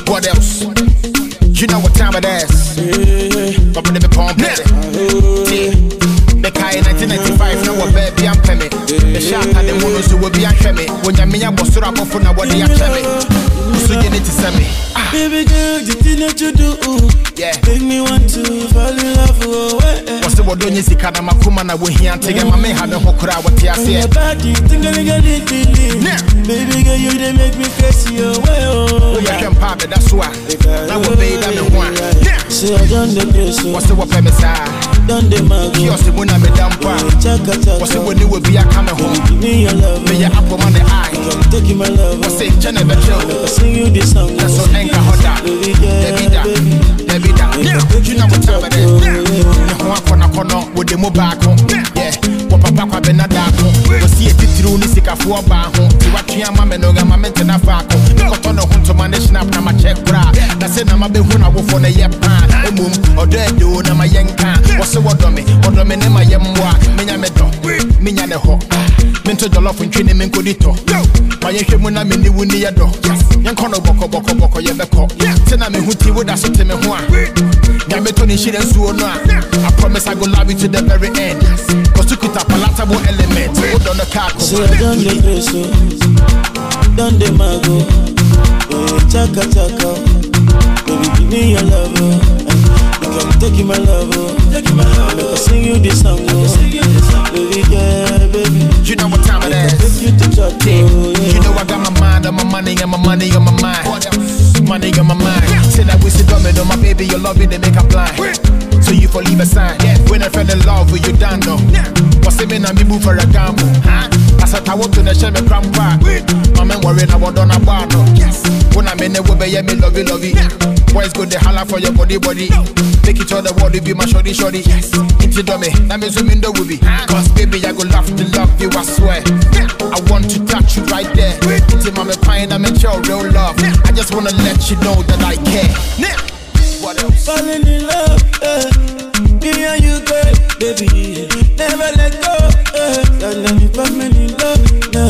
What else? You know what time it is. But when they pump it, the Kai 1995, no one baby, I'm coming. The shot at the monos will be a chemi. When you're me, I was sort of for now what they are chemi. So you need to send me. Baby girl, the thing that you do, yeah, make me want to fall in love. What's the word on you see? Kana Makuma, we here and take my man have a hokra. What you say? Baby girl, you they make me crazy. Oh, yeah, I'm papa, that's why. I will pay that one. Say I done the grace. What's the word, Messiah? Done the mago. You're the one I'm a damn part. What's the one you will be a coming home? Give me your love. May your apple on the eye. Take you my love. What's it, Jennifer Joe? I sing you this song. That's so anchor hot. Debbie da. You know what time it is. Corner with the mobile home. Yeah, what Papa Benadako. You see a titru Nisika for a bar home. You watch your mamma and your mamma and a faco. Got on a home to manage now. I'm a check bra. That's it. I'm a big one. I will for the yep. Or dead do. I'm a young can. What's the word on me? Or the men in my yamwa. Minyamedo. Minya the ho. Mental Jollof and training in Codito. My young when I'm in the windy door. Young Cono Boko Yabeko. Tename Huti would have sent me one. Yametoni shouldn't sue no. I promise I go love you to the very end. Cause to cut a palatable element. Hold on the car. So I done the grace, done the mago. Chaka chaka. Baby, give me your love. You can take my love. I sing you this song. Baby, yeah, baby. You know what time it is. You know I got my mind on my money and my money on my mind. Money on my mind. Say that we sit on me, my baby, you love it, they make a blind. So you for leave a sign. When I fell in love with you, down though. What's the mean? I'm move for a gamble. As I walk to the shelf, grandpa. My man worrying about on a bar. When I'm in the way, me love you. Boys go the holla for your body. Make it all the world, be my shorty. Into dummy, that means we in the movie. Cause baby, I go love to love you, I swear. I want to touch you right there. Into my pine, I'm in your real love. I just wanna let you know that I care. What else? Falling in love, me and you, girl, baby. Never let go, let me put me in love,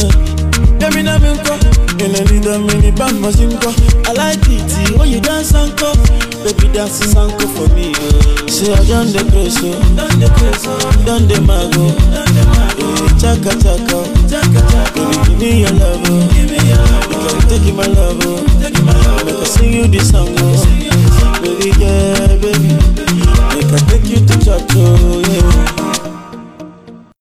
Let me know me go. You know me don't mean it, I like it when you dance and go. Baby dance is uncle for me. Say I done the grace, done the mago. Chaka chaka. Baby give me your love. You can take my love. I sing you this song. Baby yeah, baby. I can take you to church, yeah.